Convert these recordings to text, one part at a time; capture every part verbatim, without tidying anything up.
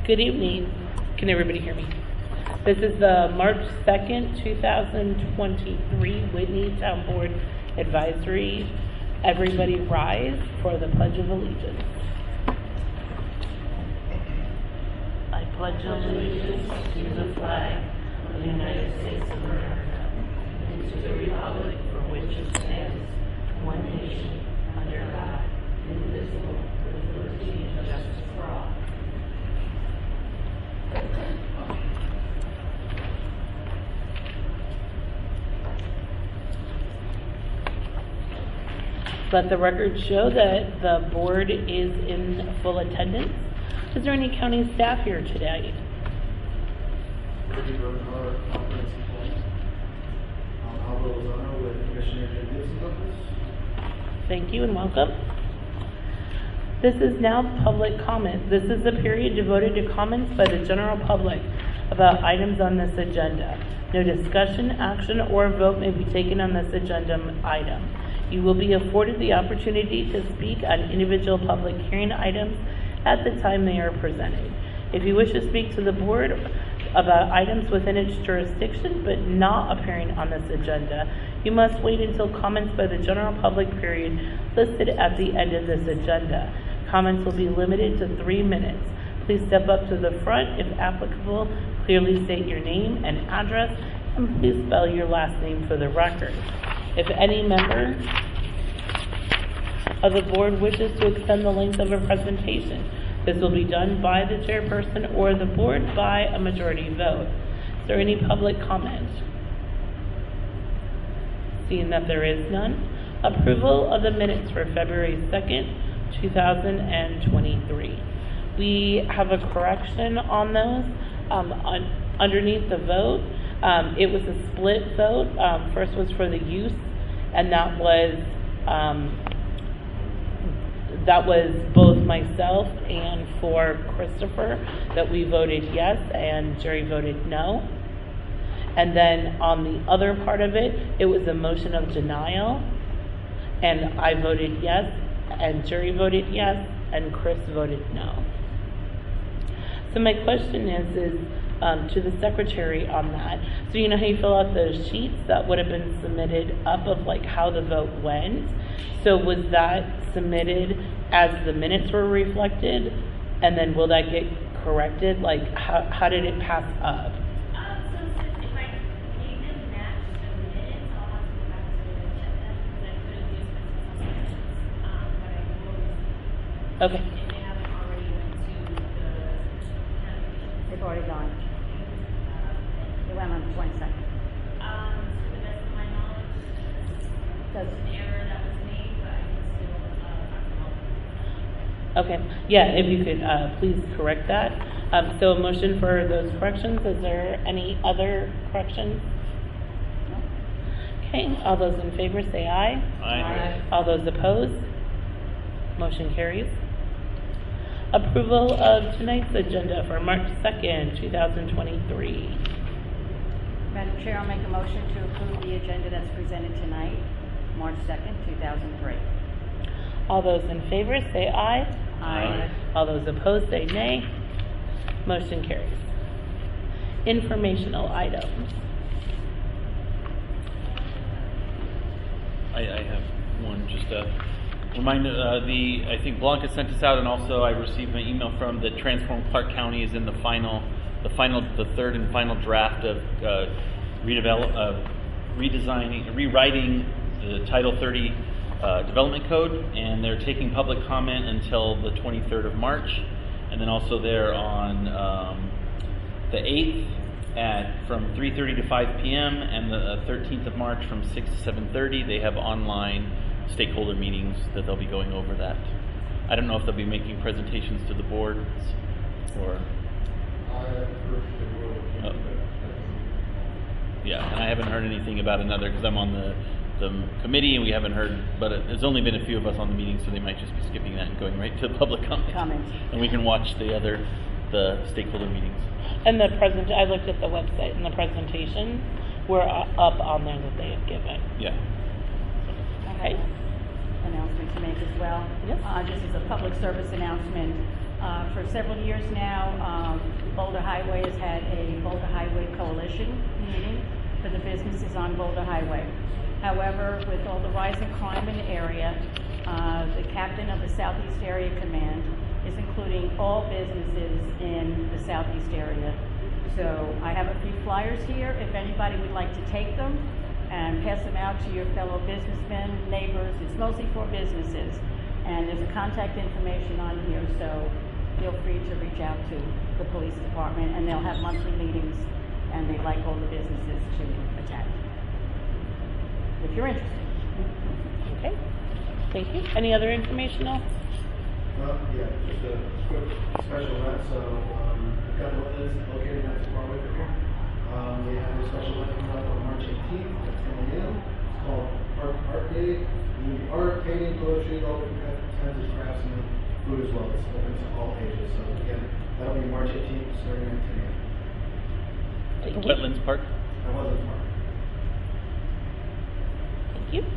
Good evening. Can everybody hear me? This is the March second, two thousand twenty-three Whitney Town Board Advisory. Everybody rise for the Pledge of Allegiance. I pledge allegiance to the flag of the United States of America and to the republic for which it stands, one nation, under God, indivisible, with liberty and justice for all. Let the record show that the board is in full attendance. Is there any county staff here today? Thank you and welcome. This is now public comment. This is the period devoted to comments by the general public about items on this agenda. No discussion, action, or vote may be taken on this agenda item. You will be afforded the opportunity to speak on individual public hearing items at the time they are presented. If you wish to speak to the board about items within its jurisdiction but not appearing on this agenda, you must wait until comments by the general public period listed at the end of this agenda. Comments will be limited to three minutes. Please step up to the front if applicable, clearly state your name and address, and please spell your last name for the record. If any member of the board wishes to extend the length of a presentation, this will be done by the chairperson or the board by a majority vote. Is there any public comment? Seeing that there is none, approval of the minutes for February second, two thousand twenty-three. We have a correction on those. Um, on, underneath the vote, um, it was a split vote. Um, first was for the use, and that was um, that was both myself and for Christopher that we voted yes, and Jerry voted no. And then on the other part of it, it was a motion of denial, and I voted yes, and Jerry voted yes, and Chris voted no. So my question is, is um, to the secretary on that. So you know how you fill out those sheets that would have been submitted up of like how the vote went. So was that submitted as the minutes were reflected, and then will that get corrected? Like how how did it pass up? Okay. If they haven't already went to the, they've already gone. They went on the twenty-second. um, to the best of my knowledge, Does an error that was made, but I can still, uh, talk about it. Okay. Yeah, if you could uh, please correct that. Um, so a motion for those corrections. Is there any other corrections? no? Okay. All those in favor say aye. Aye. All those opposed? Motion carries. Approval of tonight's agenda for March second, two thousand twenty-three. Madam Chair, I'll make a motion to approve the agenda that's presented tonight, March second, two thousand three. All those in favor say aye. Aye. All those opposed say nay. Motion carries. Informational items. I, I have one, just a reminder, uh, the, I think Blanca sent us out, and also I received an email from that Transform Clark County is in the final, the final, the third and final draft of uh, redevelop, uh, redesigning, rewriting the Title thirty uh, Development Code, and they're taking public comment until the twenty-third of March, and then also there on um, the eighth at from three thirty to five p.m. and the thirteenth of March from six to seven thirty. They have online stakeholder meetings that they'll be going over that. I don't know if they'll be making presentations to the boards or. Oh. Yeah, and I haven't heard anything about another because I'm on the, the committee and we haven't heard, but it, there's only been a few of us on the meeting, so they might just be skipping that and going right to public comment. Comments. And we can watch the other, the stakeholder meetings. And the present, I looked at the website, and the presentations were uh, up on there that they have given. Yeah. Okay. Announcement to make as well. Yes. Uh, just as a public service announcement, Uh, for several years now, um, Boulder Highway has had a Boulder Highway Coalition meeting for the businesses on Boulder Highway. However, with all the rising crime in the area, uh, the captain of the Southeast Area Command is including all businesses in the Southeast area. So I have a few flyers here. If anybody would like to take them and pass them out to your fellow businessmen, neighbors, it's mostly for businesses. And there's a contact information on here, so feel free to reach out to the police department, and they'll have monthly meetings, and they'd like all the businesses to attend, if you're interested. Okay, thank you. Any other information else? Uh, yeah, just a quick special event. So, um, a couple of this located not too far away from here. Um, we have a special event coming up on March eighteenth. That's coming in. It's called Art, Art Day. We do art, painting, poetry, all different kinds of crafts, and food as well. It's open to all ages. So, again, that'll be March eighteenth, starting at ten a m. Thank you. Wetlands Park. That wasn't far. Thank you.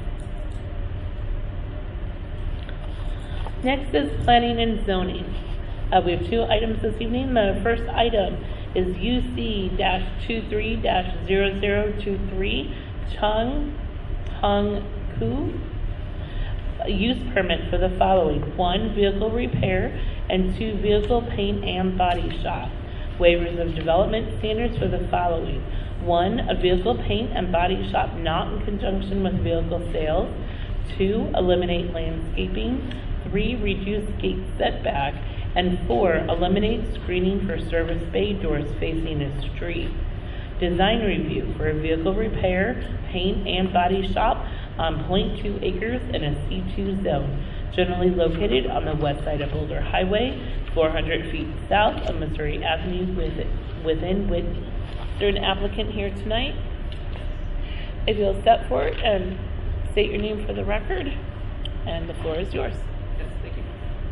Next is planning and zoning. Uh, we have two items this evening. The first item is U C twenty-three zero zero two three Chung Hung Ku. A use permit for the following: one, vehicle repair, and two, vehicle paint and body shop. Waivers of development standards for the following: one, a vehicle paint and body shop not in conjunction with vehicle sales; two, eliminate landscaping; three, reduce gate setback; and four, eliminate screening for service bay doors facing a street. Design review for a vehicle repair, paint, and body shop on zero point two acres in a C two zone, generally located on the west side of Boulder Highway, four hundred feet south of Missouri Avenue within, within Whitney. Is there an applicant here tonight? If you'll step forward and state your name for the record, and the floor is yours. Yes, thank you.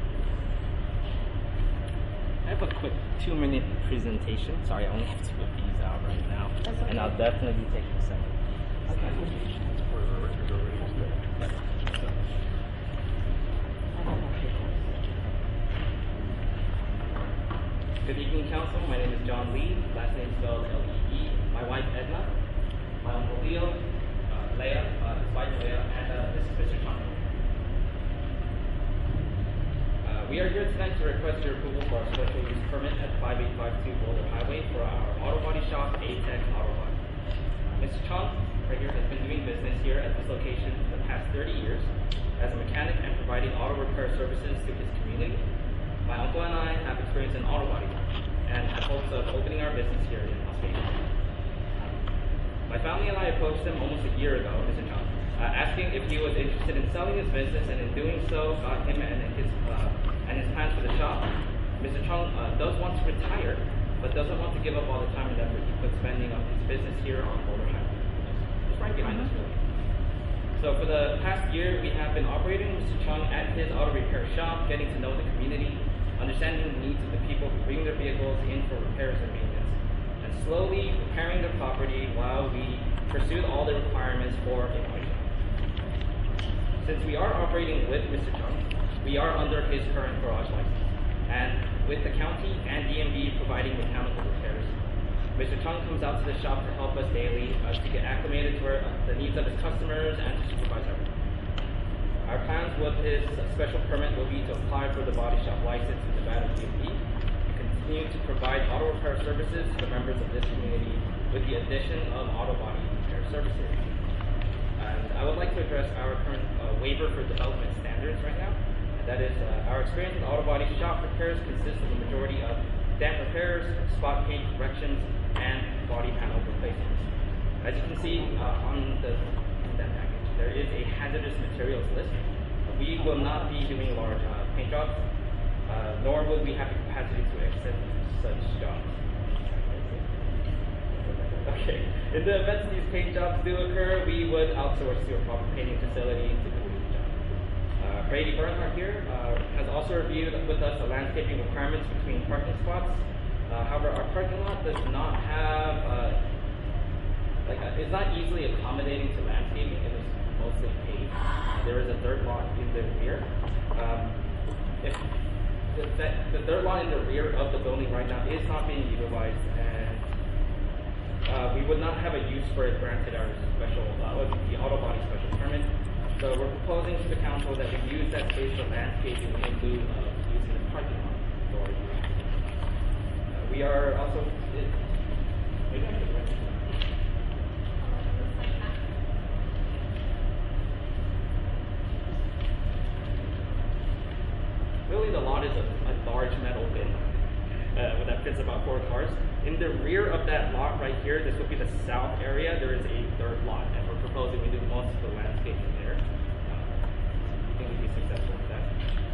I have a quick two-minute presentation. Sorry, I only have two of these out right now, That's okay. and I'll definitely be taking some. Okay. Good evening, Council. My name is John Lee. Last name is spelled L E E. My wife, Edna. My uncle Leo, uh, Leah, uh, his wife, Leah, and uh, this is Mister Chung. Uh, we are here tonight to request your approval for our special use permit at five eight five two Boulder Highway for our auto body shop, A-Tech Auto Body. Uh, Mister Chung, right here, has been doing business here at this location for the past thirty years as a mechanic and providing auto repair services to his community. My uncle and I have experience in auto body and have hopes of opening our business here in Las Vegas. My family and I approached him almost a year ago, Mister Chung, uh, asking if he was interested in selling his business, and in doing so, got him and his uh, and his plans for the shop. Mister Chung uh, does want to retire, but doesn't want to give up all the time and effort he puts spending on his business here on Boulder Highway. It's right behind us, really. So for the past year, we have been operating Mister Chung at his auto repair shop, getting to know the community, understanding the needs of the people who bring their vehicles in for repairs and maintenance, and slowly repairing the property while we pursued all the requirements for a body shop. Since we are operating with Mister Chung, we are under his current garage license, and with the county and D M V providing mechanical repairs. Mister Chung comes out to the shop to help us daily uh, to get acclimated to our, uh, the needs of his customers and to supervise our work. Our plans with his special permit will be to apply for the body shop license with Nevada D M V, continue to provide auto repair services to the members of this community with the addition of auto body repair services. And I would like to address our current uh, waiver for development standards right now. And that is, uh, our experience with auto body shop repairs consists of a majority of dent repairs, spot paint corrections, and body panel replacements. As you can see uh, on the in that package, there is a hazardous materials list. We will not be doing large uh, paint jobs, uh, nor will we have the capacity to accept such jobs. Okay. In the event these paint jobs do occur, we would outsource to a proper painting facility to complete the job. Uh, Brady Bernhardt here uh, has also reviewed with us the landscaping requirements between parking spots. Uh, however, our parking lot does not have, uh, like, uh, it's not easily accommodating to landscaping. It is mostly paved. Uh, there is a dirt lot in the rear. Um, if the, that, the dirt lot in the rear of the building right now is not being utilized, and uh, we would not have a use for it granted our special, uh, the auto body special permit. So we're proposing to the council that we use that space for landscaping in lieu of using the parking lot for. Uh, we are also. It, maybe I could write this down. Really, the lot is a, a large metal bin uh, that fits about four cars. In the rear of that lot right here, this would be the south area. There is a third lot, and we're proposing we do most of the landscaping there. Uh, I think we'd be successful with that.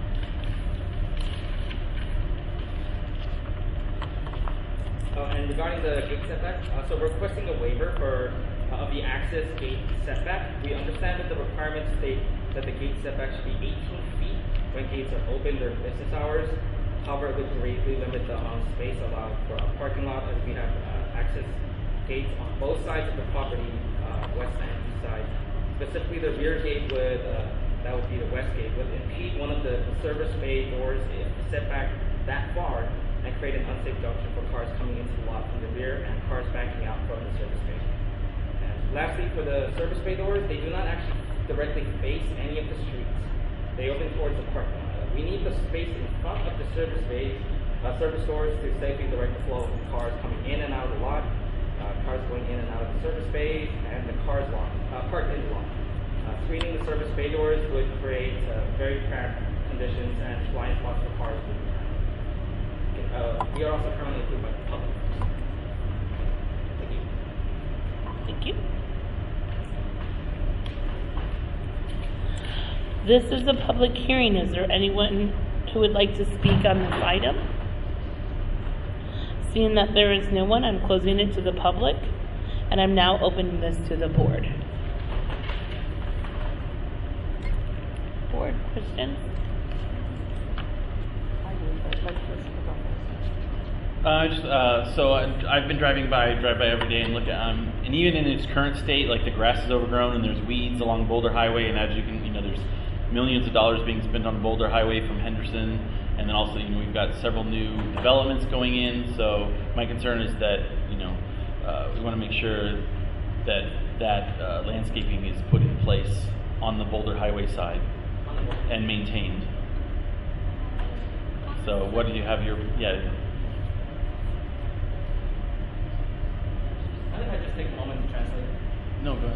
Oh, and regarding the gate setback, uh, so we're requesting a waiver for uh, of the access gate setback. We understand that the requirements state that the gate setback should be eighteen feet when gates are open during business hours. However, it would greatly limit the amount of space allowed for a parking lot, as we have uh, access gates on both sides of the property, uh, west and east side. Specifically, the rear gate would, uh, that would be the west gate, would impede one of the service bay doors if set back that far and create an unsafe junction for cars coming into the lot from the rear and cars backing out from the service bay. And lastly, for the service bay doors, they do not actually directly face any of the streets. They open towards the parking lot. We need the space in front of the service bays, uh, service doors to safely direct the flow of cars coming in and out of the lot, uh, cars going in and out of the service bays, and the cars lot, uh, parked in the lot. Uh, screening the service bay doors would create uh, very cramped conditions and blind spots for cars. Uh, we are also currently approved by the public. Thank you. Thank you. This is a public hearing. Is there anyone who would like to speak on this item? Seeing that there is no one, I'm closing it to the public, and I'm now opening this to the board. Board questions? I do, but let's just look on this. Uh, just, uh, so I, I've been driving by, drive by every day and look at, um, and even in its current state, like the grass is overgrown and there's weeds along Boulder Highway, and as you can, you know, there's millions of dollars being spent on Boulder Highway from Henderson, and then also, you know, we've got several new developments going in. So my concern is that, you know, uh, we want to make sure that that uh, landscaping is put in place on the Boulder Highway side and maintained. So what do you have your, yeah. I think I just take a moment to translate. No, go ahead.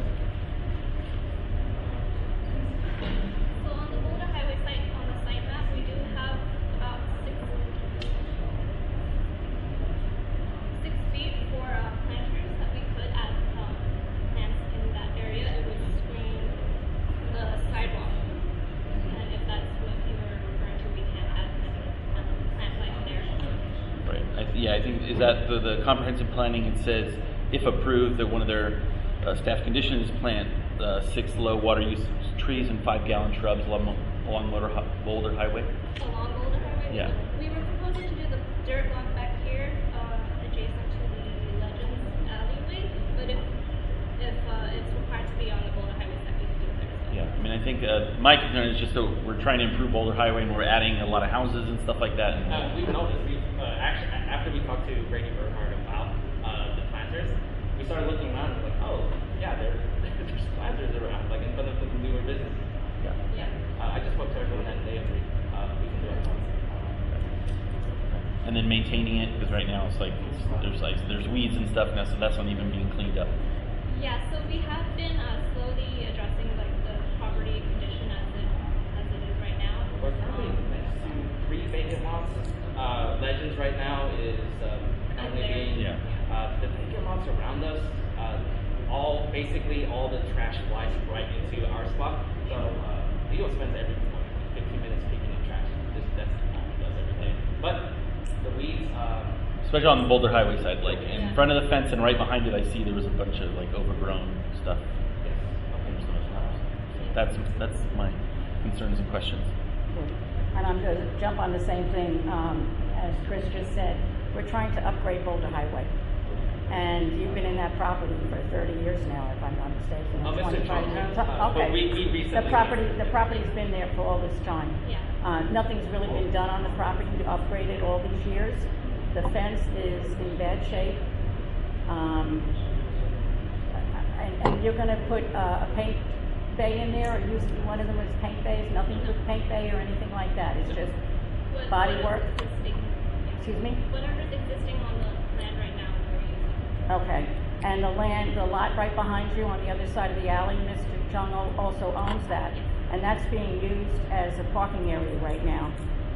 So on the Boulder Highway site, on the site map, we do have about six, six feet for uh, planters that we could add um, plants in that area. It would screen the sidewalk. And if that's what you were referring to, we can add any um, plant life there. Right. I th- yeah, I think is that the, the comprehensive planning. It says if approved, that one of their uh, staff conditions is plant uh, six low water use trees and five gallon shrubs along along Boulder, Boulder Highway. Along Boulder Highway? Yeah. We were proposing to do the dirt walk back here, uh, adjacent to the Legends alleyway, but if, if, uh, it's required to be on the Boulder Highway side, we can do it there as well. Yeah. I mean, I think uh, my concern is just that we're trying to improve Boulder Highway and we're adding a lot of houses and stuff like that. And, Uh, we've noticed, we've, uh, actually, after we talked to Brady Bernhardt about uh, the planters, we started looking around and like, oh, yeah, there, there's planters around, like in front of the newer business. yeah. Yeah. Uh, I just spoke to everyone and they agree. Uh, we can do it. And then maintaining it, because right now it's like it's, there's like there's weeds and stuff now, so that's not even being cleaned up. Yeah, so we have been uh, slowly addressing like the property condition as it as it is right now. We're currently Um, next to three vacant lots. Uh, Legends right now is um, currently there. being, Yeah. uh, the vacant lots around us, uh, all, basically all the trash flies right into our spot. So, uh, Leo spends every morning fifteen minutes picking up trash. This, that's all he does every day. But the weeds, uh, Especially on the Boulder Highway side, like in Yeah. front of the fence and right behind it, I see there was a bunch of like overgrown stuff. yes, There's those homes. That's that's my concerns and questions. And I'm going to jump on the same thing um, as Chris just said. We're trying to upgrade Boulder Highway. And you've been in that property for thirty years now, if I'm not mistaken. Uh, Mister twenty-five Chung years. has, uh, but Okay. we- we recently- The property, the property's been there for all this time. Yeah. Uh, nothing's really been done on the property to upgrade it all these years. The fence is in bad shape. Um, and, and you're gonna put uh, a paint bay in there, or use one of them as paint bays, nothing with paint bay or anything like that, it's just What- body whatever's work? existing, yeah. Excuse me? Whatever's existing on the land right now, we're using. Okay, and the land, the lot right behind you on the other side of the alley, Mister Chung al- also owns that, and that's being used as a parking area right now.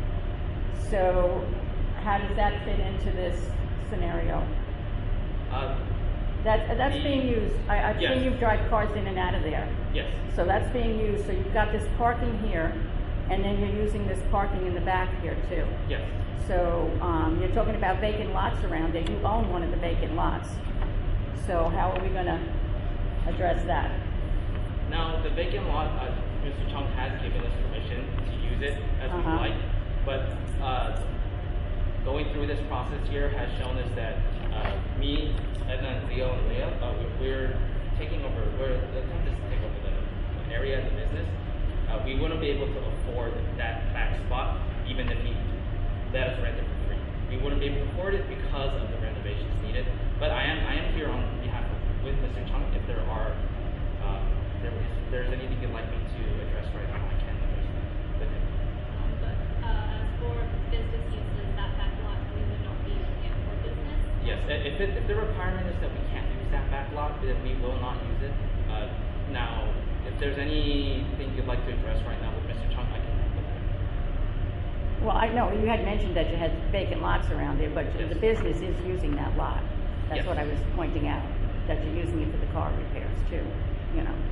So, how does that fit into this scenario? Uh, That, that's being used, I, I've Yes. seen you drive cars in and out of there. yes. So that's being used, so you've got this parking here, and then you're using this parking in the back here too. Yes. So, um, you're talking about vacant lots around there, you own one of the vacant lots. So how are we gonna address that? Now, the vacant lot, uh, Mister Chung has given us permission to use it as we Uh-huh. like, but uh, going through this process here has shown us that uh, me, and then Leo and Leah, uh, we- we're taking over, we're attempting to take over the the area, the business. Uh, we wouldn't be able to afford that back spot even if he let us rent it for free. We wouldn't be able to afford it because of the renovations needed. But I am I am here on behalf of with Mister Chung. If there are uh, there is if there's anything you'd like me to address right now, I can address that with him. Um, but, uh, as for business uses, that back lot, we would not be using it for business. Yes, i- if it, if the requirement is that we can't use that back lot, then we will not use it. Uh, now, if there's anything you'd like to address right now with Mister Chung, I can help with that. Well, I know, you had mentioned that you had vacant lots around there, but Yes. the business is using that lot. That's Yes. what I was pointing out, that you're using it for the car repairs too, you know.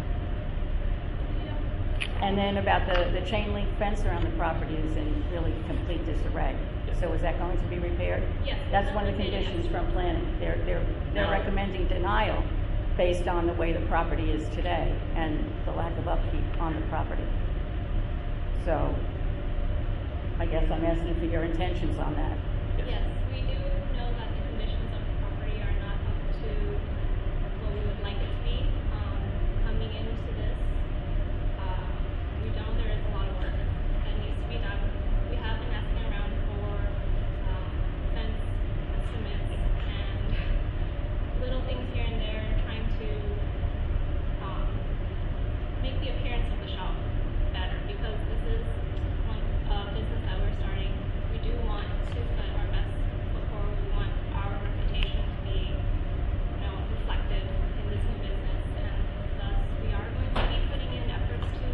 And then about the, the chain link fence around the property is in really complete disarray. Yes. So is that going to be repaired? Yes. That's one of the conditions from planning. They're, they're, they're No. recommending denial based on the way the property is today and the lack of upkeep on the property. So, I guess I'm asking for your intentions on that. Yes, we do know that the conditions of the property are not up to what we would like it to be. Um, coming into this, uh, we know there is a lot of work that needs to be done. We have been asking around for, um, fence estimates and little things here and there, trying to, um, make the appearance of the shop better, because this is one, uh, business that we're starting. We do want to put our best foot forward. We want our reputation to be, you know, reflected in this new business, and thus we are going to be putting in efforts to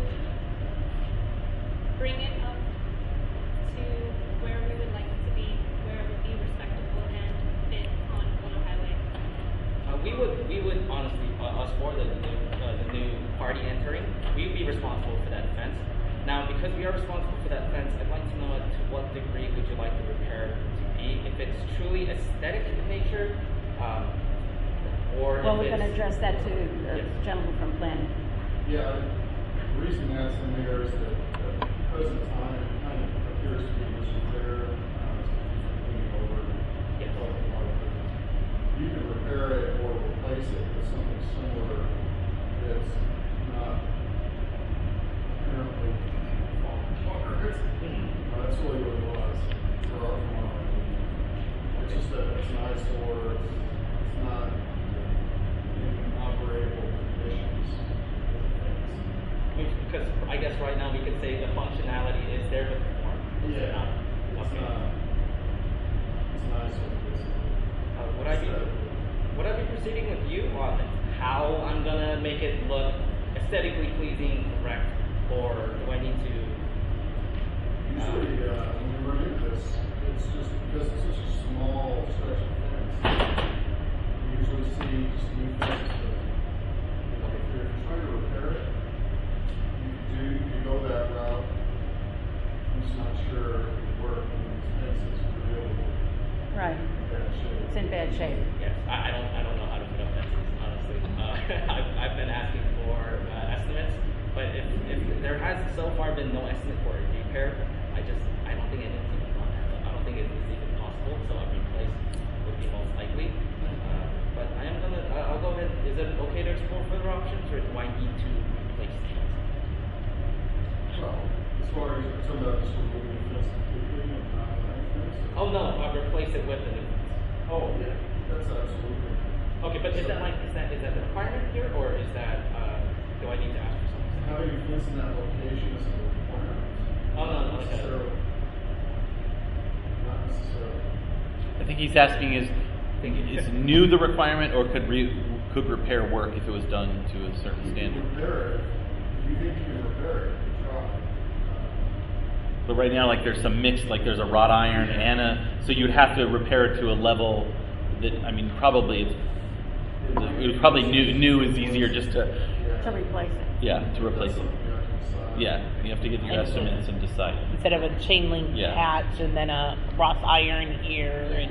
bring it up to where we would like it to be, where it would be respectable and fit on Boulder Highway. Uh, we would, we would honestly, uh, us for the, the, uh, the new party entering, we'd be responsible for that fence. Now, because we are responsible for that fence, I'd like to know to what degree would you like the repair to be? If it's truly aesthetic in nature, um, or Well, if we're gonna it's- address that to the Yes. gentleman from planning. Yeah, the reason that's in there is that at the present time, it kind of appears to be disrepair, uh, leaning over. Yes. falling apart. You can repair it or replace it with something similar that's not apparently falling apart. Mhm. Uh, That's really what it was for our farm. It's just that it's an eyesore, it's, it's not in operable conditions. We- Because I guess right now we could say the functionality is there to perform. It's Yeah, not. it's Okay. not, it's an eyesore, it's. Uh, would I be would I be proceeding with you on how I'm gonna make it look aesthetically pleasing, correct, or do I need to? Usually, uh, when we run into this, it's just because it's such a small stretch of fence. We usually see just new fences that, you know, if you're trying to repair it, you could do, you could go that route. I'm just not sure it would work when these fences are really Right, in bad shape. it's in bad shape. Yes, I, I don't I don't know how to put up fences, honestly. Uh, I've, I've been asking for uh, estimates, but if, if there has so far been no estimate for a repair, I just I don't think anything's even done. I don't think it is even possible. So a replace would be most likely. Uh, but uh, just removing the fence completely and not adding fence? Oh, no, I'll replace it with a new fence. Oh, yeah, that's absolutely. Okay, but is that like, is that, is that the requirement here, or is that, uh, do I need to ask for something? Having a fence in that location is a requirement. Oh, no, no, Not okay. necessarily. Not necessarily. I think he's asking is, is new the requirement, or could re, could repair work if it was done to a certain You can standard? repair it. If you think you can repair it, you can try. But right now, like there's some mixed, like there's a wrought iron and a, so you'd have to repair it to a level that, I mean, probably it's, it was probably new. New is easier just to, To replace it. yeah, to replace it. You have to decide. Yeah, you have to get your And so- estimates and decide. Instead of a chain link Yeah. patch and then a wrought iron here and,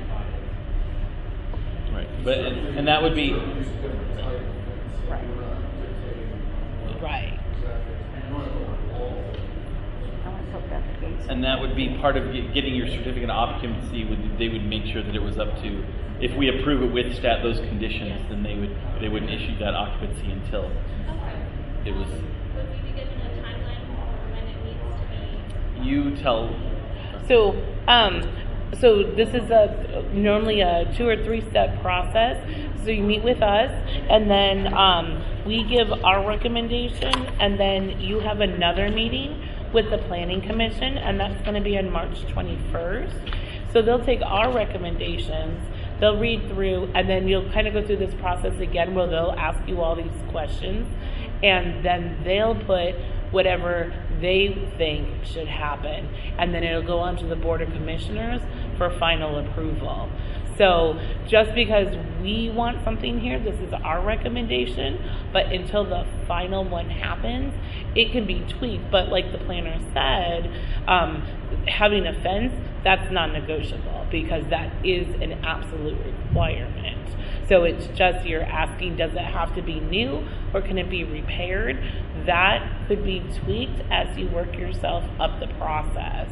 Right, but and, and that would be, Use a different type of fence. Right. We're not dictating right. exactly. You want to go on the wall. I want to talk about the gates. and that would be part of get- getting your certificate of occupancy. Would they would make sure that it was up to, if we approve it with stat those conditions, then they would they wouldn't issue that occupancy until Okay. it was. Would we be given a timeline for when it needs to be? You tell. So, um, so this is a normally a two or three step process. So you meet with us, and then um, we give our recommendation, and then you have another meeting with the Planning Commission, and that's going to be on March twenty-first. So they'll take our recommendations, they'll read through, and then you'll kind of go through this process again where they'll ask you all these questions, and then they'll put whatever they think should happen, and then it'll go on to the Board of Commissioners for final approval. So just because we want something here, this is our recommendation, but until the final one happens, it can be tweaked. But like the planner said, um, having a fence, that's non-negotiable because that is an absolute requirement. So it's just you're asking, does it have to be new or can it be repaired? That could be tweaked as you work yourself up the process.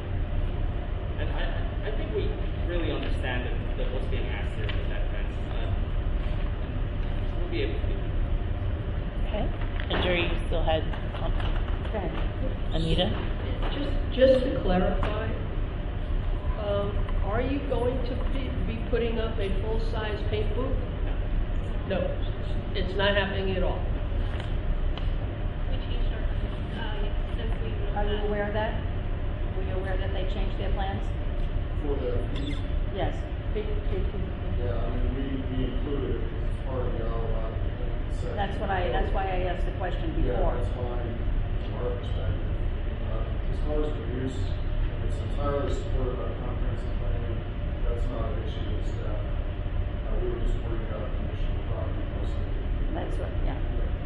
And I, I think we really understand that, that what's being asked here with that fence. Uh, and we'll be able to do it. Okay? And Jerry, you still had comments? Okay. Anita? Just, just to clarify, um, are you going to be, be putting up a full-size paint booth? No, it's not happening at all. We changed our, uh, since we wrote Are you that. aware of that? Were you aware that they changed their plans? For the fees, Yes. Big- big- yeah, I mean, we, we included it as part of the R O I consent. That's what I, that's why I asked the question Yeah, before. that's fine from our perspective. Uh, as far as the use, it's entirely supported by comprehensive planning. That's not an issue with staff. Uh, we were just worried about condition of property mostly. That's what, yeah.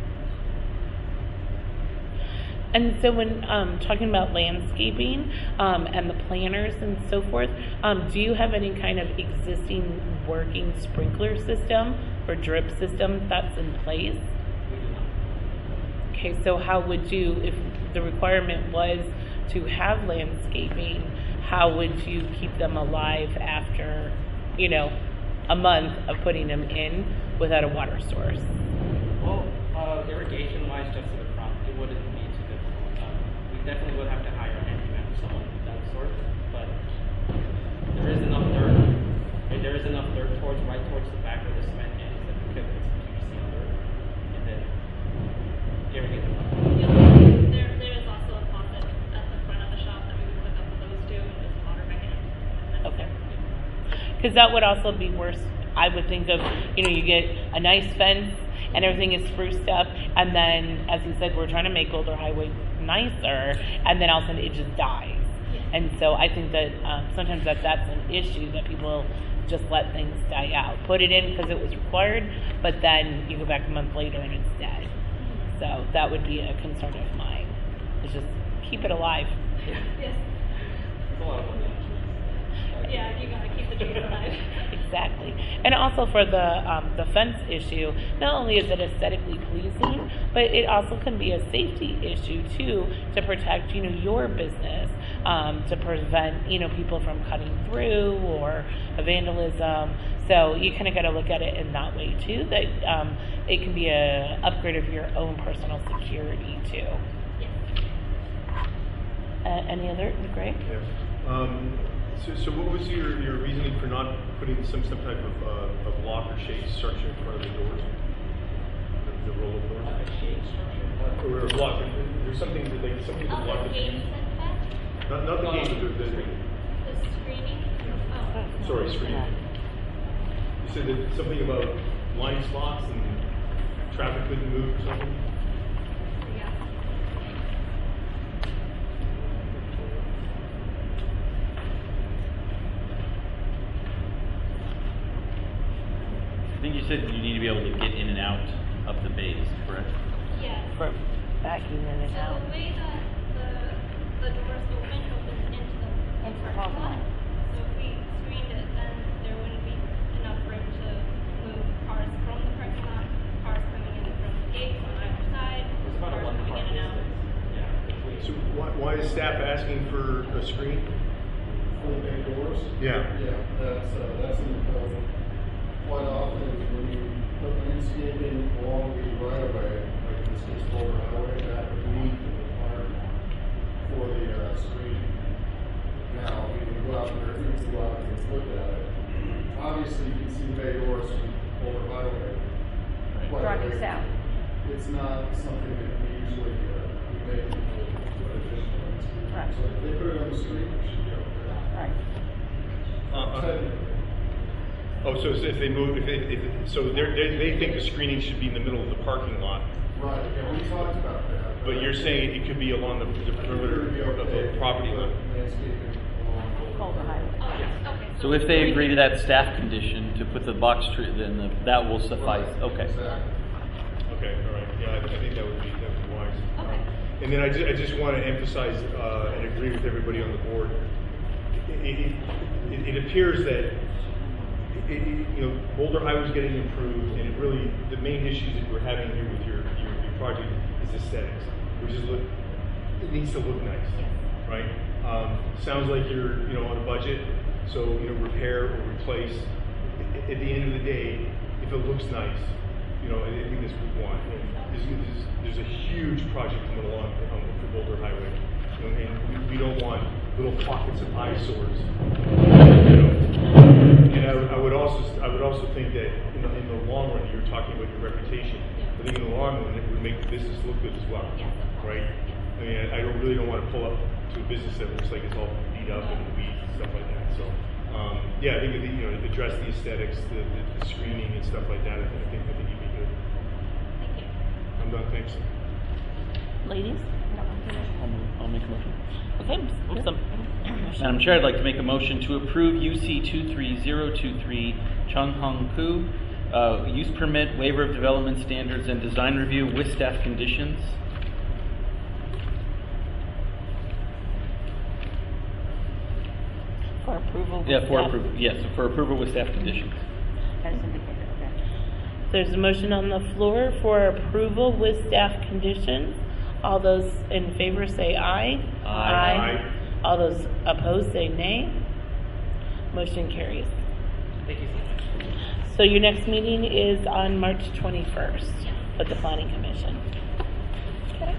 And so when um, talking about landscaping um, and the planners and so forth, um, do you have any kind of existing working sprinkler system or drip system that's in place? We do not. Okay, so how would you, if the requirement was to have landscaping, how would you keep them alive after, you know, a month of putting them in without a water source? Well, uh, irrigation-wise, just to the front, it wouldn't be too difficult. Um, we definitely would have to hire a handyman or someone of that sort, but there is enough dirt. And there is enough dirt towards right towards the back of the cement ends that we could put some P V C under it, and then irrigate the front. Yeah, there, there is also a faucet at the front of the shop that we would hook up with those two and just water back in. That's- Okay. Because that would also be worse. I would think of, you know, you get a nice fence and everything is spruced up, and then, as you said, we're trying to make Boulder Highway nicer, and then all of a sudden it just dies. And so I think that um, sometimes that that's an issue, that people just let things die out. Put it in because it was required, but then you go back a month later and it's dead. So that would be a concern of mine, is just keep it alive. Yes. It's a lot of money. Yeah, you gotta keep the trees alive. Exactly. And also for the um, the fence issue, not only is it aesthetically pleasing, but it also can be a safety issue too, to protect, you know, your business, um, to prevent, you know, people from cutting through or vandalism. So you kind of got to look at it in that way too, that um, it can be a upgrade of your own personal security too. Yes. Uh, any other, Greg? Yeah. Um, so, so what was your, your reasoning for not putting some, some type of, uh, of block or shade structure in front of the doors? The, the roll of doors? Uh, shade structure. Or a block, there's something that like, something to Oh, block the the gate view. setback, Not, not the gate, but the, the, the screening. Oh. sorry, screen. You said that something about blind spots and traffic couldn't move or something? Yeah. I think you said you need to be able to get in and out of the bays, correct? Yes. For backing in and So out. the way that the, the doors open opens into the Into the parking lot. parking lot. So if we screened it, then there wouldn't be enough room to move cars from the parking lot, cars coming in from the gates on either side, It's about a cars one car coming in and out. distance. Yeah. between- So why, why is staff asking for a screen? For the big doors? Yeah. Yeah, that's, uh, that's in the code. Quite often, when you put landscaping along the right of way, like in this case, Boulder Highway, that would meet the requirement for the, uh, screening. Now, when you go out there, if you go out and look at it, obviously you can see bay doors from Boulder Highway. quite Driving a bit. south. It's not something that we usually, uh, we make people put additional landscaping. Right. So if they put it on the street, it should be okay. Right. Uh, Technically. Oh, so if they move, if, they- if, so they're, they, they think the screening should be in the middle of the parking lot, Right, yeah, we talked about that. but you're saying it could be along the, the perimeter of the property line? Landscaping along Boulder Highway. Oh, yes, okay. So if they agree to that staff condition to put the box tree, then the, that will suffice. Okay. Exactly. Okay, all right, yeah, I, I think that would be, that would be wise. Okay. And then I ju- I just want to emphasize, uh, and agree with everybody on the board. It, it, it, it appears that, it, it, you know, Boulder Highway's getting improved, and it really, the main issues that we're having here with your, your, your project is aesthetics. Which is look, it needs to look nice, right? Um, sounds like you're, you know, on a budget, so, you know, repair or replace. At, at the end of the day, if it looks nice, you know, I I think that's what we want. And there's, there's, there's a huge project coming along um, for Boulder Highway, you know, and we, we don't want little pockets of eyesores. You know? And I, would- I would also, I would also think that in the, in the long run, you were talking about your reputation. I think in the long run, it would make the business look good as well, Yes. right? I mean, I, I don't really don't want to pull up to a business that looks like it's all beat up and weeds and stuff like that. So, um, yeah, I think that, you know, address the aesthetics, the, the, the screening and stuff like that. I think, I think, I think you'd be good. Thank you. I'm done. Thanks. Ladies? I'll, move, I'll make a motion. Okay. Awesome. Madam Chair, I'd like to make a motion to approve U C two three zero two three Chung Hung Ku, uh, use permit, waiver of development standards, and design review with staff conditions. For approval. with Yeah, for staff. approval. Yes, for approval with staff conditions. As indicated, okay. There's a motion on the floor for approval with staff conditions. All those in favor say aye. Aye. Aye. All those opposed say nay. Motion carries. Thank you so much. So your next meeting is on March twenty-first with the Planning Commission. Okay.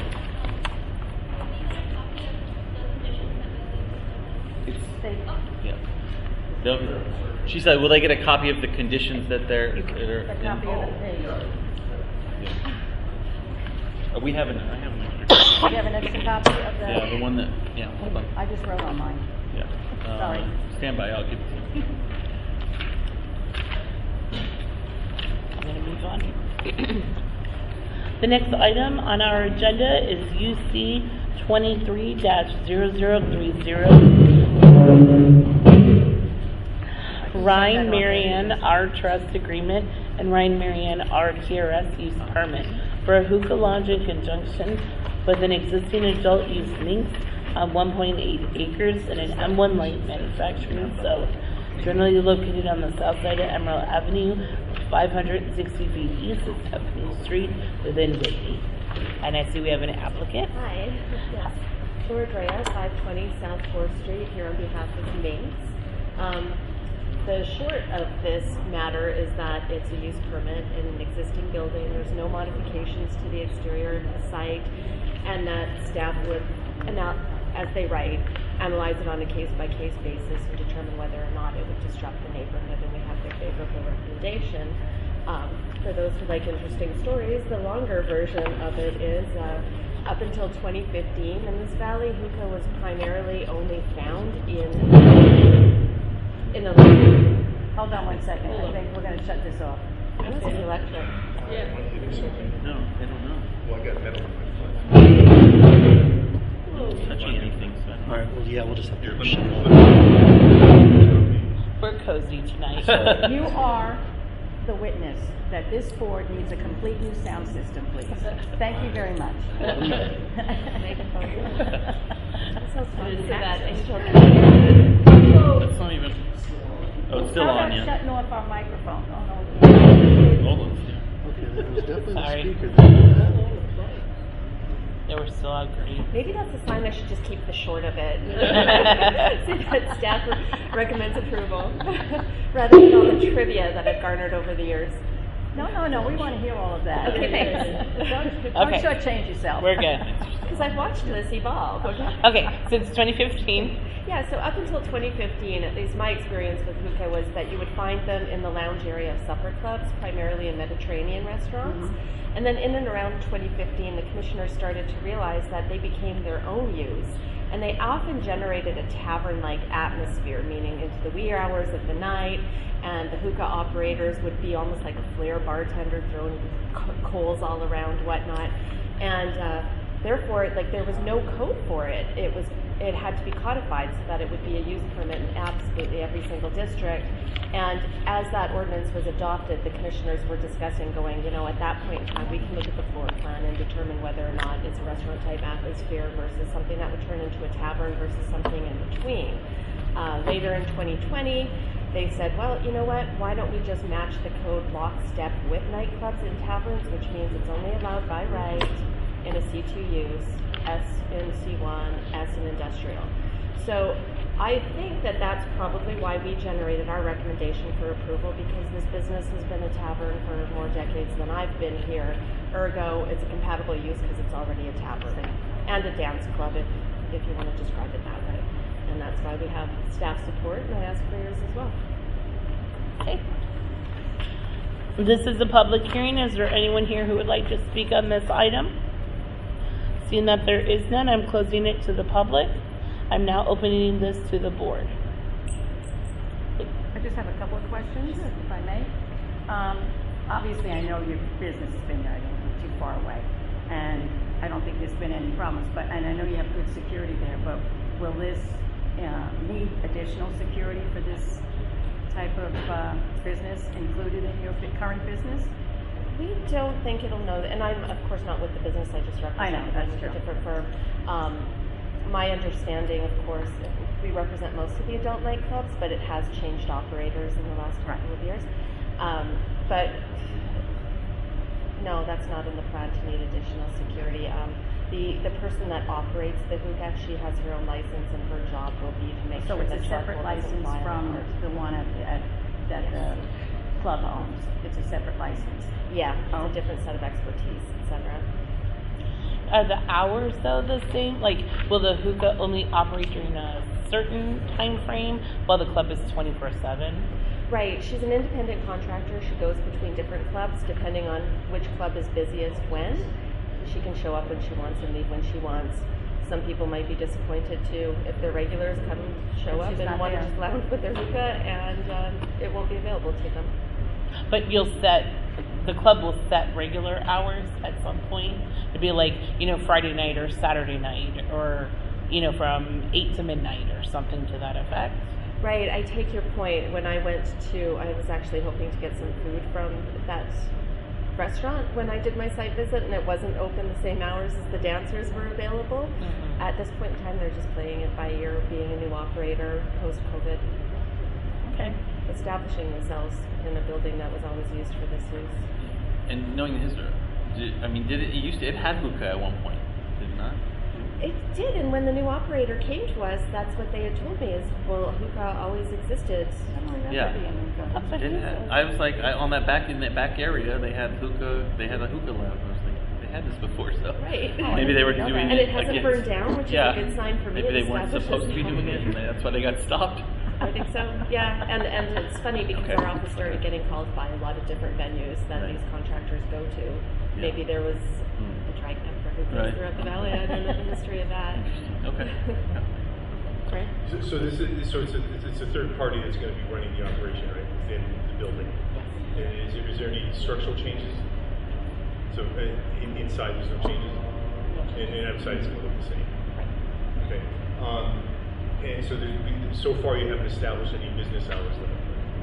It's, They, yeah. They'll, she said, will they get a copy of the conditions that they're, that are a in? copy of the page. Yeah. Uh, we have an, I have an extra. Do you have an extra copy of the? Yeah, the one that, yeah, hold on. I just wrote on mine. Yeah. Uh, Sorry. Stand by, I'll give it to you. I'm going to move on. The next item on our agenda is U C twenty-three dash zero zero three zero. Ryan Marianne R. Trust Agreement and Ryan Marianne R. T R S Use Permit for a hookah lounge in conjunction with an existing adult use links on one point eight acres in an M one light manufacturing zone, generally located on the south side of Emerald Avenue, five hundred sixty feet east of Tiffany Street within Whitney. And I see we have an applicant. Hi, yes. George Reyes, five twenty South fourth Street, here on behalf of Minks. Um, the short of this matter is that it's a use permit in an existing building. There's no modifications to the exterior of the site, and that staff would ana- as they write, analyze it on a case-by-case basis and determine whether or not it would disrupt the neighborhood, and we have their favorable recommendation. Um, for those who like interesting stories, the longer version of it is uh, up until twenty fifteen in this valley, hookah was primarily only found in in a. Hold on one second. I think we're going to shut this off. Oh, this is electric. Yeah. No, I don't know. Well, I got metal in my foot. Touching anything, so. All right, well, yeah, we'll just have Here, to let me- shut it let off. me- We're cozy tonight. You are the witness that this board needs a complete new sound system, please. Thank you very much. So that Angel can That's not even. Oh, it's still How on, about yeah. shutting off our microphone? Oh, no. Hold on. Okay, there was definitely Sorry. the speaker there. They were still agreed. Maybe that's a sign I should just keep the short of it. See that staff re- recommends approval rather than all the trivia that I've garnered over the years. No, no, no, we want to hear all of that. Okay, thanks. Don't, don't Okay. shortchange yourself. We're good. Because I've watched this evolve. Okay, since twenty fifteen. Yeah, so up until twenty fifteen, at least my experience with hookah was that you would find them in the lounge area of supper clubs, primarily in Mediterranean restaurants. Mm-hmm. And then in and around twenty fifteen, the commissioners started to realize that they became their own use. And they often generated a tavern-like atmosphere, meaning into the wee hours of the night, and the hookah operators would be almost like a flair bartender throwing co- coals all around, whatnot. And uh, therefore, like, there was no code for it. It was it had to be codified so that it would be a use permit in absolutely every single district. And as that ordinance was adopted, the commissioners were discussing going, you know, at that point in time, we can look at the floor plan and determine whether or not it's a restaurant-type atmosphere versus something that would turn into a tavern versus something in between. Uh, later in twenty twenty, they said, well, you know what, why don't we just match the code lockstep with nightclubs and taverns, which means it's only allowed by right in a C two use, S in C one, S in industrial. So I think that that's probably why we generated our recommendation for approval, because this business has been a tavern for more decades than I've been here. Ergo, it's a compatible use because it's already a tavern and a dance club, if, if you want to describe it that way. And that's why we have staff support, and I ask for yours as well. Okay. This is a public hearing. Is there anyone here who would like to speak on this item? Seeing that there is none, I'm closing it to the public. I'm now opening this to the board. I just have a couple of questions, if I may. Um, obviously, I know your business has been there. I don't live too far away, and I don't think there's been any problems. But and I know you have good security there. But will this uh, need additional security for this type of uh, business included in your fi- current business? We don't think it'll know that, and I'm of course not with the business, I just represent I know, that's them, true. a different firm. Um, my understanding, of course, we represent most of the adult nightclubs, but it has changed operators in the last couple of years. Um, but no, that's not in the plan to need additional security. Um, the, the person that operates the hookah, she has her own license, and her job will be to make So sure it's that a separate charcoal doesn't license fly on from her. the one at, at, that the club owns. It's a separate license. Yeah, it's Oh. a different set of expertise, et cetera. Are the hours though the same? Like, will the hookah only operate during a certain time frame while the club is twenty-four seven? Right. She's an independent contractor. She goes between different clubs depending on which club is busiest when. She can show up when she wants and leave when she wants. Some people might be disappointed too if their regulars come show If up she's and not want to there. just lounge with their hookah, and um, it won't be available to them. But you'll set, the club will set regular hours at some point. It'd be like, you know, Friday night or Saturday night, or, you know, from eight to midnight or something to that effect. Right. I take your point. When I went to, I was actually hoping to get some food from that restaurant when I did my site visit, and it wasn't open the same hours as the dancers were available. Mhm. At this point in time, they're just playing it by ear, being a new operator post-COVID. Okay. Establishing themselves in a building that was always used for this use. And knowing the history, did, I mean, did it, it used to, it had hookah at one point, did it not? It did, and when the new operator came to us, that's what they had told me is, well, hookah always existed. I don't remember Yeah. being hookah. That's what It he had, said. I was like, I, on that back, in that back area, they had hookah, they had a hookah lab. I was like, they had this before, so Right. maybe they were Oh, I didn't know doing that. it And it hasn't against- burned down, which is a yeah. good sign for me. Maybe It they weren't establishes supposed to be doing it, and that's why they got stopped. I think so, yeah, and, and it's funny because Okay. our office started getting calls by a lot of different venues that Right. these contractors go to. Yeah. Maybe there was Hmm. a drag camper who goes Right. throughout the valley, I don't know the history of that. Okay. Right? So, so this is, so it's a, it's- it's a third party that's gonna be running the operation, right, within the building? And is there, is there any structural changes? So, uh, in, inside there's no changes? And, and outside it's gonna look the same? Okay, um, and so there's, so far you haven't established any business hours limit?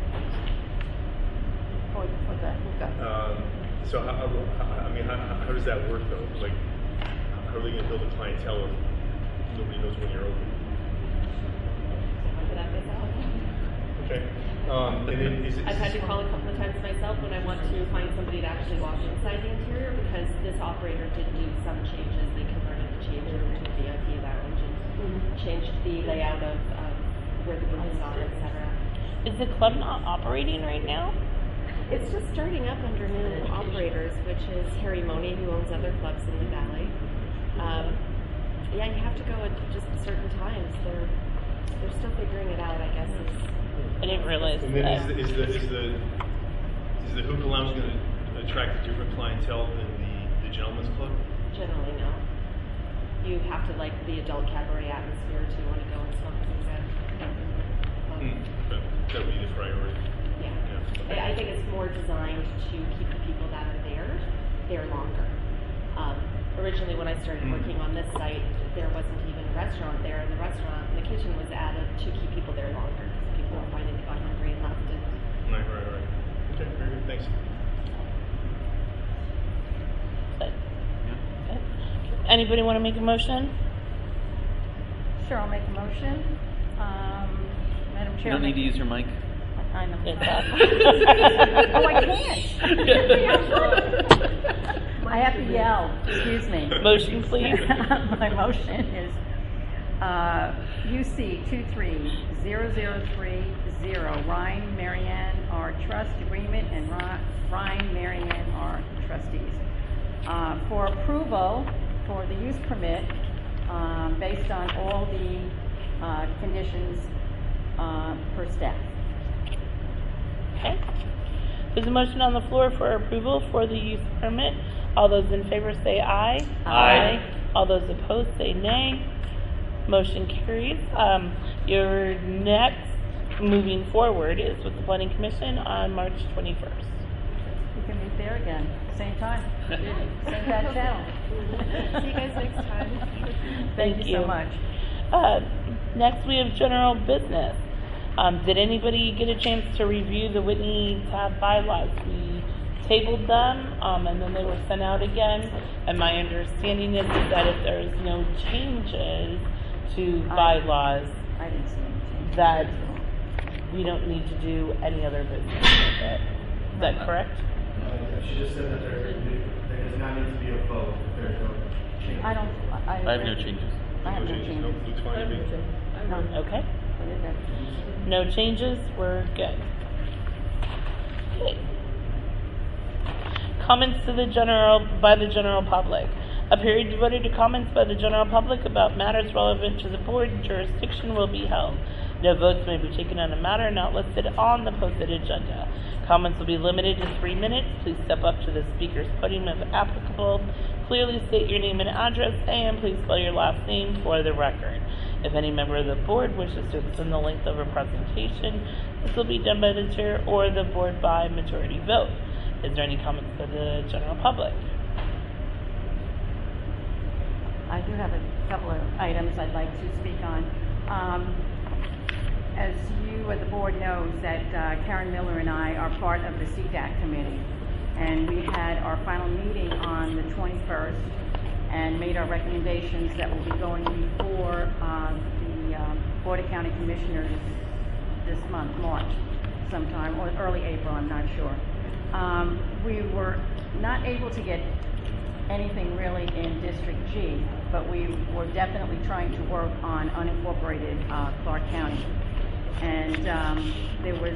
For, for the hookah. Um, so how, how, I mean, how, how does that work though? Like, how are they gonna build a clientele if nobody knows when you're open? Remember that myself? Okay, um, and then is it? I've had to call a couple of times myself when I want to find somebody to actually walk inside the interior because this operator did do some changes. They converted the change room to a V I P lounge and changed the layout of um, where the rooms are, et cetera. Is the club not operating right now? It's just starting up under new operators, which is Harry Money, who owns other clubs in the valley. Um, yeah, you have to go at just certain times. They're they're still figuring it out, I guess. Is, I didn't realize And then that. is the, is the, is the, is the hookah lounge gonna attract a different clientele than the, the gentleman's club? Generally, no. You have to like the adult cabaret atmosphere to want to go and smoke hookah. Um, Hmm, okay. That would be the priority. Yeah. Yeah. I I think it's more designed to keep the people that are there there longer. Um, originally, when I started Mm. working on this site, there wasn't even a restaurant there, and the restaurant, the kitchen was added to keep people there longer. People were finding they got hungry and left. And Right, right, right. Okay, very good, thanks. But- okay. Anybody want to make a motion? Sure, I'll make a motion. Um, Madam You Chair. don't I'll need to make- use your mic. I know. It's Oh, I can't. I have to yell. Excuse me. Motion, please. My motion is uh, U C two three zero zero three zero, Ryan Marianne R. Trust Agreement, and Ri- Ryan Marianne R. Trustees. Uh, for approval for the use permit um, based on all the uh, conditions uh, per staff. Okay. There's a motion on the floor for approval for the use permit. All those in favor say aye. Aye. All those opposed say nay. Motion carries. Um, your next moving forward is with the Planning Commission on March twenty-first. We can meet there again, same time, same bad channel. see you guys next time. Thank Thank you so you. much. Uh, next, we have general business. Um, did anybody get a chance to review the Whitney tab bylaws? We tabled them, um, and then they were sent out again. And my understanding is that if there's no changes to I- bylaws, I didn't see anything. that we don't need to do any other business with it. Is that correct? Uh, She just said that there, there does not need to be a vote if there's no change. I don't, I. I have no changes. I have no No changes. Nope, looks fine to me. No. Okay. We're good. No changes, we're good. Okay. Comments to the general, by the general public. A period devoted to comments by the general public about matters relevant to the board jurisdiction will be held. No votes may be taken on a matter not listed on the posted agenda. Comments will be limited to three minutes. Please step up to the speaker's podium if applicable. Clearly state your name and address, and please spell your last name for the record. If any member of the board wishes to extend the length of a presentation, this will be done by the chair or the board by majority vote. Is there any comments by the general public? I do have a couple of items I'd like to speak on. Um, as you or the board knows that uh, Karen Miller and I are part of the C D A C committee, and we had our final meeting on the twenty-first and made our recommendations that will be going before uh, the uh, Board of County Commissioners this month, March, sometime, or early April, I'm not sure. Um, we were not able to get anything really in District G, but we were definitely trying to work on unincorporated uh, Clark County. And um, there was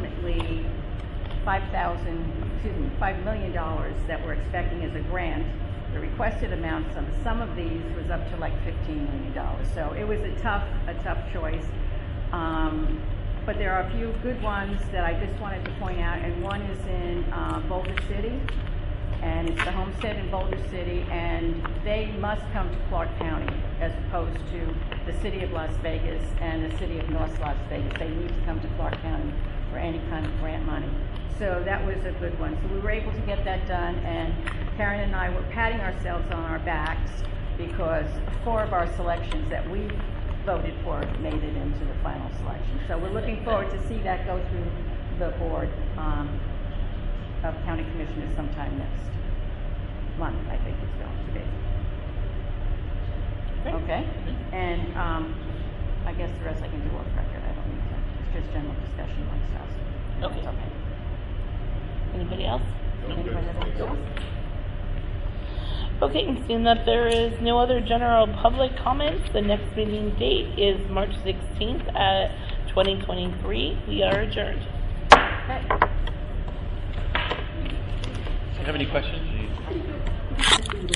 approximately five thousand, excuse me, five million dollars that we're expecting as a grant the requested amounts on some of these was up to like fifteen million dollars. So it was a tough, a tough choice. Um, but there are a few good ones that I just wanted to point out, and one is in uh, Boulder City, and it's the homestead in Boulder City, and they must come to Clark County as opposed to the city of Las Vegas and the city of North Las Vegas. They need to come to Clark County for any kind of grant money. So that was a good one. So we were able to get that done, and Karen and I were patting ourselves on our backs because four of our selections that we voted for made it into the final selection. So we're looking forward to see that go through the board um, of county commissioners sometime next month, I think it's going to be. Okay, and um, I guess the rest I can do off record. I don't need to. It's just general discussion amongst us. Okay. It's okay. Anybody else? Anybody have anything else? Okay, and seeing that there is no other general public comments, the next meeting date is March sixteenth at twenty twenty-three. We are adjourned. Okay. Do you have any questions?